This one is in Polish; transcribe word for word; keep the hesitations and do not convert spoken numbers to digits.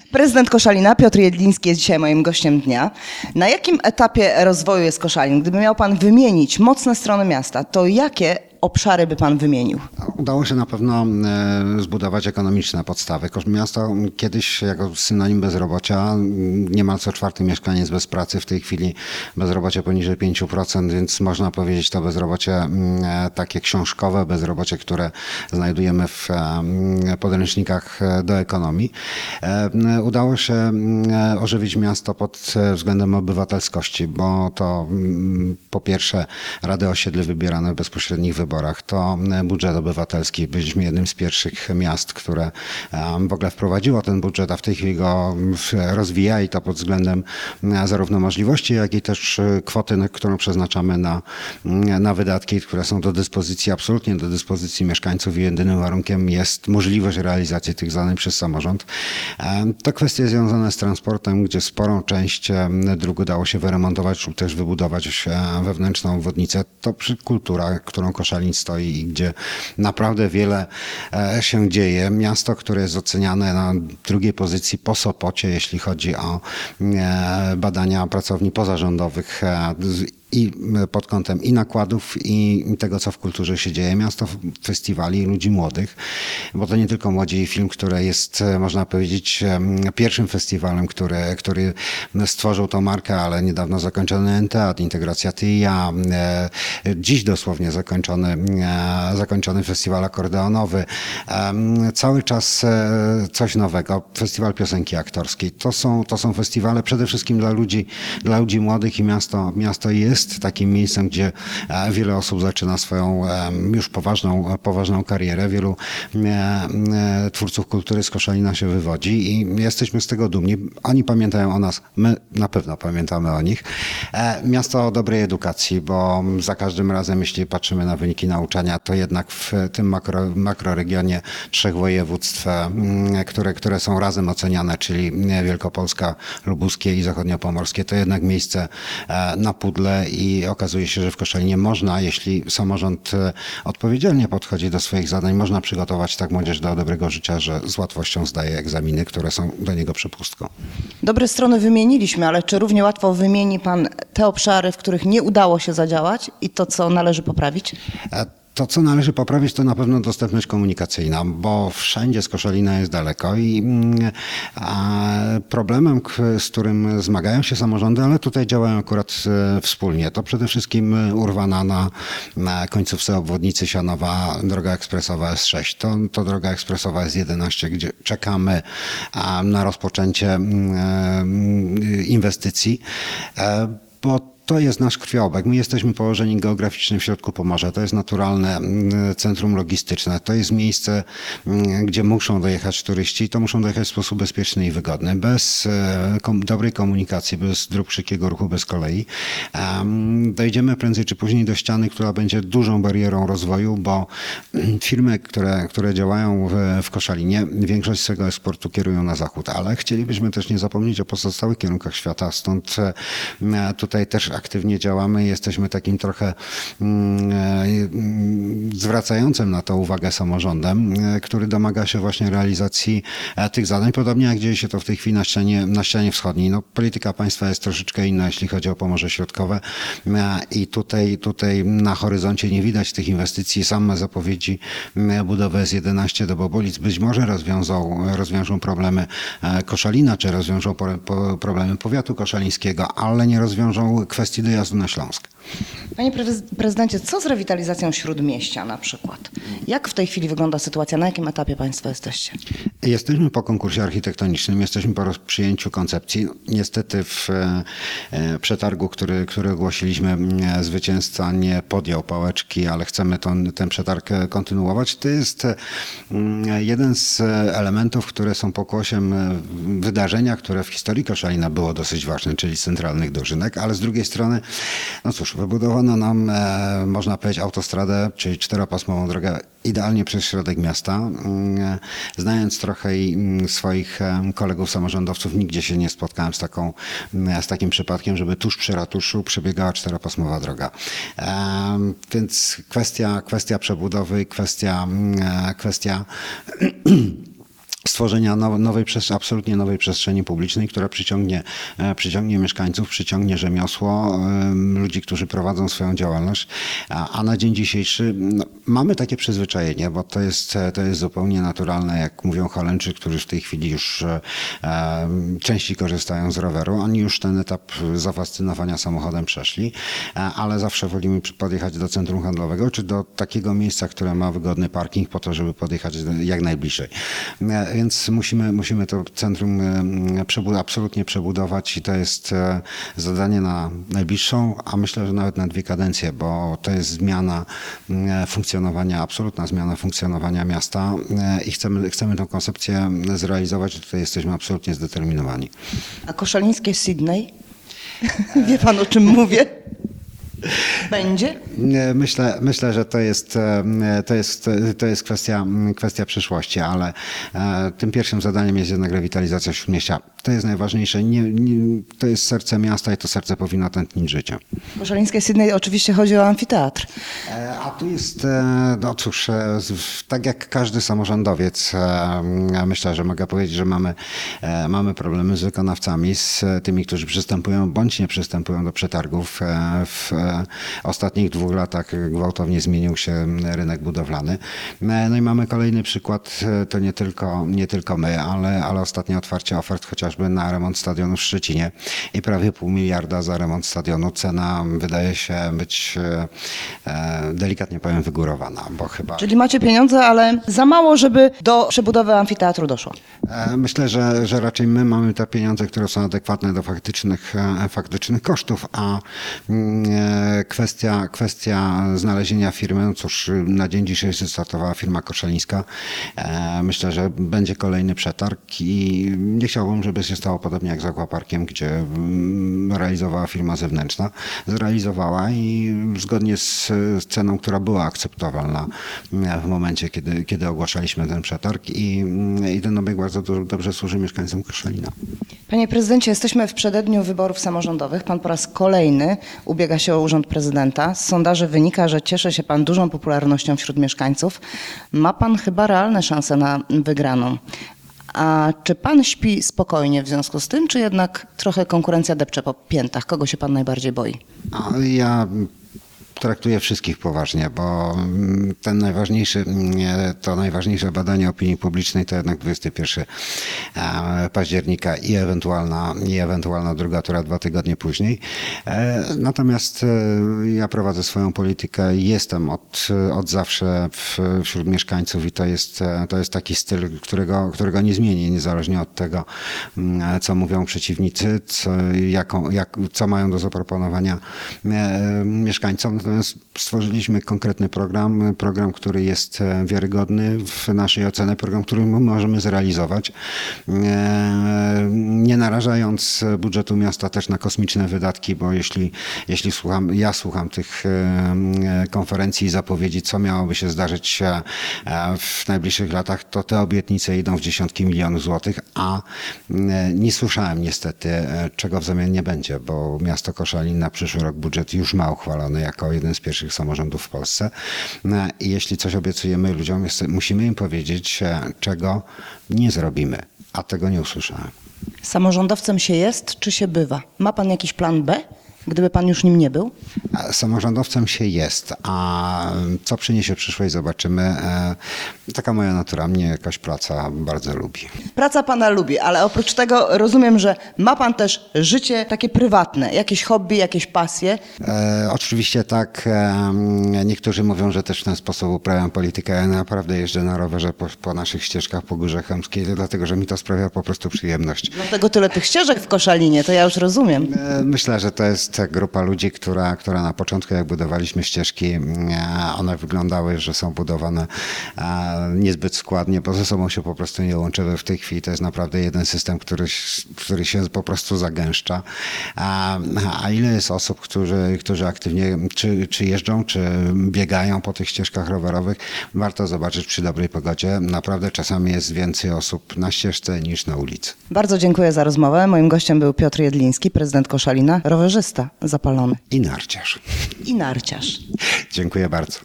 Prezydent Koszalina Piotr Jedliński jest dzisiaj moim gościem dnia. Na jakim etapie rozwoju jest Koszalin? Gdyby miał pan wymienić mocne strony miasta, to jakie obszary by pan wymienił? Udało się na pewno e, zbudować ekonomiczne podstawy. Kosz- Miasto kiedyś jako synonim bezrobocia, niemal co czwarty mieszkaniec bez pracy, w tej chwili bezrobocie poniżej pięć procent, więc można powiedzieć to bezrobocie mm, e, takie książkowe, bezrobocie, które znajdujemy w e, podręcznikach e, do ekonomii. E, Udało się mm, e, ożywić miasto pod e, względem obywatelskości, bo to mm, po pierwsze Rady Osiedli wybierane w bezpośrednich wyborach, to budżet obywatelski. Byliśmy jednym z pierwszych miast, które em, w ogóle wprowadziło ten budżet, a w tej chwili go w- rozwija i to pod względem e, zarówno możliwości, jak i też e, kwoty, na którą przeznaczamy na, mm, na wydatki, które są do dyspozycji, absolutnie do dyspozycji mieszkańców i jedynym warunkiem jest możliwość realizacji tych zadań przez samorząd. Em, To kwestie związane z transportem, gdzie sporą część em, dróg udało się wyremontować lub też wybudować e, wewnętrzną obwodnicę. To przy- kultura, którą Koszalin stoi i gdzie naprawdę wiele e, się dzieje. Miasto, które jest oceniane na drugiej pozycji po Sopocie, jeśli chodzi o e, badania pracowni pozarządowych e, z- i pod kątem i nakładów, i tego, co w kulturze się dzieje. Miasto festiwali ludzi młodych, bo to nie tylko Młodzi Film, które jest, e, można powiedzieć, em, pierwszym festiwalem, który, który stworzył tą markę, ale niedawno zakończony N Teatr, Integracja Ty i ja, e, dziś dosłownie zakończony, e, zakończony festiwal akordeonowy. Em, Cały czas e, coś nowego. Festiwal piosenki aktorskiej. To są, to są festiwale przede wszystkim dla ludzi, dla ludzi młodych i miasto, miasto jest takim miejscem, gdzie e, wiele osób zaczyna swoją e, już poważną, poważną karierę. Wielu e, e, twórców kultury z Koszalina się wywodzi i jesteśmy z tego dumni. Oni pamiętają o nas, my na pewno pamiętamy o nich. E, Miasto o dobrej edukacji, bo za każdym razem, jeśli patrzymy na wyniki nauczania, to jednak w tym makro, makroregionie trzech województw, e, które, które są razem oceniane, czyli Wielkopolska, Lubuskie i Zachodniopomorskie, to jednak miejsce e, na pudle i okazuje się, że w Koszalinie można, jeśli samorząd e, odpowiedzialnie podchodzi do swoich zadań, można przygotować tak młodzież do dobrego życia, że z łatwością zdaje egzaminy, które są do niego przepustką. Dobre strony wymieniliśmy, ale czy równie łatwo wymieni pan te obszary, w których nie udało się zadziałać i to, co należy poprawić? E, To, co należy poprawić, to na pewno dostępność komunikacyjna, bo wszędzie z Koszalina jest daleko i mm, a, problemem, k- z którym zmagają się samorządy, ale tutaj działają akurat e, wspólnie, to przede wszystkim e, urwana na, na końcówce obwodnicy Sianowa droga ekspresowa S sześć. To, to droga ekspresowa S jedenaście, gdzie czekamy a, na rozpoczęcie mm, e, inwestycji, e, bo to jest nasz krwiobieg. My jesteśmy położeni geograficznie w środku Pomorza. To jest naturalne mm, centrum logistyczne. To jest miejsce, mm, gdzie muszą dojechać turyści i to muszą dojechać w sposób bezpieczny i wygodny. Bez e, kom, dobrej komunikacji, bez dróg szybkiego ruchu, bez kolei. Um, dojdziemy prędzej czy później do ściany, która będzie dużą barierą rozwoju, bo mm, firmy, które, które działają w, w Koszalinie, większość swego eksportu kierują na zachód, ale chcielibyśmy też nie zapomnieć o pozostałych kierunkach świata. Stąd e, tutaj też aktywnie działamy i jesteśmy takim trochę mm, e, zwracającym na to uwagę samorządem, e, który domaga się właśnie realizacji e, tych zadań, podobnie jak dzieje się to w tej chwili na ścianie, na ścianie wschodniej. No, polityka państwa jest troszeczkę inna, jeśli chodzi o Pomorze Środkowe e, i tutaj, tutaj na horyzoncie nie widać tych inwestycji. Same zapowiedzi e, budowy S jedenaście do Bobolic być może rozwiążą, rozwiążą problemy e, Koszalina, czy rozwiążą po, po, problemy powiatu koszalińskiego, ale nie rozwiążą kwestii dojazdu na Śląsk. Panie prez- prezydencie, co z rewitalizacją Śródmieścia na przykład? Jak w tej chwili wygląda sytuacja? Na jakim etapie państwo jesteście? Jesteśmy po konkursie architektonicznym, jesteśmy po przyjęciu koncepcji. Niestety w e, przetargu, który, który ogłosiliśmy, e, zwycięzca nie podjął pałeczki, ale chcemy ton, ten przetarg e, kontynuować. To jest e, jeden z elementów, które są pokłosiem e, wydarzenia, które w historii Koszalina było dosyć ważne, czyli centralnych dożynek, ale z drugiej strony, no cóż, wybudowano nam, e, można powiedzieć, autostradę, czyli czteropasmową drogę idealnie przez środek miasta. Mm, Znając trochę i mm, swoich em, kolegów samorządowców, nigdzie się nie spotkałem z, taką, mm, z takim przypadkiem, żeby tuż przy ratuszu przebiegała czteropasmowa droga. Em, Więc kwestia, kwestia przebudowy, kwestia, mm, kwestia stworzenia now- nowej, przes- absolutnie nowej przestrzeni publicznej, która przyciągnie, e, przyciągnie mieszkańców, przyciągnie rzemiosło, em, ludzi, którzy prowadzą swoją działalność. A, a na dzień dzisiejszy no, mamy takie przyzwyczajenie, bo to jest, e, to jest zupełnie naturalne, jak mówią Holendrzy, którzy w tej chwili już e, em, częściej korzystają z roweru. Oni już ten etap zafascynowania samochodem przeszli, e, ale zawsze wolimy przy- podjechać do centrum handlowego, czy do takiego miejsca, które ma wygodny parking po to, żeby podjechać do- jak najbliżej. E, Więc musimy, musimy to centrum e, przebu- absolutnie przebudować i to jest e, zadanie na najbliższą, a myślę, że nawet na dwie kadencje, bo to jest zmiana e, funkcjonowania, absolutna zmiana funkcjonowania miasta e, i chcemy, chcemy tę koncepcję zrealizować i tutaj jesteśmy absolutnie zdeterminowani. A koszalińskie Sydney? Wie pan, o czym mówię? Będzie? Nie, Myślę, myślę, że to jest, e, to jest, to jest kwestia, kwestia przyszłości, ale e, tym pierwszym zadaniem jest jednak rewitalizacja Śródmieścia. To jest najważniejsze. Nie, nie, to jest serce miasta i to serce powinno tętnić życie. Koszalińskie Sydney oczywiście chodzi o amfiteatr. E, A tu jest, e, no cóż, e, z- tak jak każdy samorządowiec, e, myślę, że mogę powiedzieć, że mamy, e, mamy problemy z wykonawcami, z tymi, którzy przystępują bądź nie przystępują do przetargów. E, W e, ostatnich dwóch latach gwałtownie zmienił się rynek budowlany. E, No i mamy kolejny przykład, e, to nie tylko, nie tylko my, ale, ale ostatnie otwarcie ofert chociażby na remont stadionu w Szczecinie i prawie pół miliarda za remont stadionu. Cena wydaje się być, e, e, delikatnie powiem, wygórowana, bo chyba... Czyli macie pieniądze, ale za mało, żeby do przebudowy amfiteatru doszło. E, Myślę, że, że raczej my mamy te pieniądze, które są adekwatne do faktycznych, e, faktycznych kosztów, a mm, e, kwestia, kwestia znalezienia firmy, no cóż, na dzień dzisiejszy startowała firma koszalińska. E, Myślę, że będzie kolejny przetarg i nie chciałbym, żeby się stało podobnie jak z Aquaparkiem, gdzie mm, realizowała firma zewnętrzna. Zrealizowała i zgodnie z, z ceną, która była akceptowalna e, w momencie, kiedy, kiedy ogłaszaliśmy ten przetarg i, i ten obiekt bardzo do, dobrze służy mieszkańcom Koszalina. Panie prezydencie, jesteśmy w przededniu wyborów samorządowych. Pan po raz kolejny ubiega się o urząd prezydenta. Z sondaży wynika, że cieszy się pan dużą popularnością wśród mieszkańców. Ma pan chyba realne szanse na wygraną. A czy pan śpi spokojnie w związku z tym, czy jednak trochę konkurencja depcze po piętach? Kogo się pan najbardziej boi? A ja traktuję wszystkich poważnie, bo mm, ten najważniejszy, mm, to najważniejsze badanie opinii publicznej to jednak dwudziestego pierwszego e, października i ewentualna, i ewentualna druga tura dwa tygodnie później. E, Natomiast e, ja prowadzę swoją politykę i jestem od, od zawsze w, wśród mieszkańców i to jest, e, to jest taki styl, którego, którego nie zmienię, niezależnie od tego, mm, co mówią przeciwnicy, co, jaką, jak, co mają do zaproponowania e, mieszkańcom. Natomiast stworzyliśmy konkretny program, program, który jest e, wiarygodny w naszej ocenie, program, który my możemy zrealizować, e, nie narażając budżetu miasta też na kosmiczne wydatki, bo jeśli, jeśli słucham, ja słucham tych e, konferencji i zapowiedzi, co miałoby się zdarzyć e, w najbliższych latach, to te obietnice idą w dziesiątki milionów złotych, a e, nie słyszałem niestety, e, czego w zamian nie będzie, bo miasto Koszalin na przyszły rok budżet już ma uchwalony jako jeden z pierwszych samorządów w Polsce. No i jeśli coś obiecujemy ludziom, jest, musimy im powiedzieć, e, czego nie zrobimy, a tego nie usłyszałem. Samorządowcem się jest, czy się bywa? Ma pan jakiś plan B, gdyby pan już nim nie był? A Samorządowcem się jest, a co przyniesie przyszłość, zobaczymy. E, Taka moja natura, mnie jakaś praca bardzo lubi. Praca pana lubi, ale oprócz tego rozumiem, że ma pan też życie takie prywatne, jakieś hobby, jakieś pasje. E, oczywiście tak, e, niektórzy mówią, że też w ten sposób uprawiam politykę. Ja naprawdę jeżdżę na rowerze po, po naszych ścieżkach po Górze Chełmskiej, dlatego że mi to sprawia po prostu przyjemność. Dlatego tyle tych ścieżek w Koszalinie, to ja już rozumiem. E, Myślę, że to jest grupa ludzi, która, która na początku, jak budowaliśmy ścieżki, e, one wyglądały, że są budowane e, niezbyt składnie, bo ze sobą się po prostu nie łączyły. W tej chwili to jest naprawdę jeden system, który, który się po prostu zagęszcza. A, a ile jest osób, którzy, którzy aktywnie czy, czy jeżdżą, czy biegają po tych ścieżkach rowerowych, warto zobaczyć przy dobrej pogodzie. Naprawdę czasami jest więcej osób na ścieżce niż na ulicy. Bardzo dziękuję za rozmowę. Moim gościem był Piotr Jedliński, prezydent Koszalina, rowerzysta zapalony I narciarz. i narciarz. Dziękuję bardzo.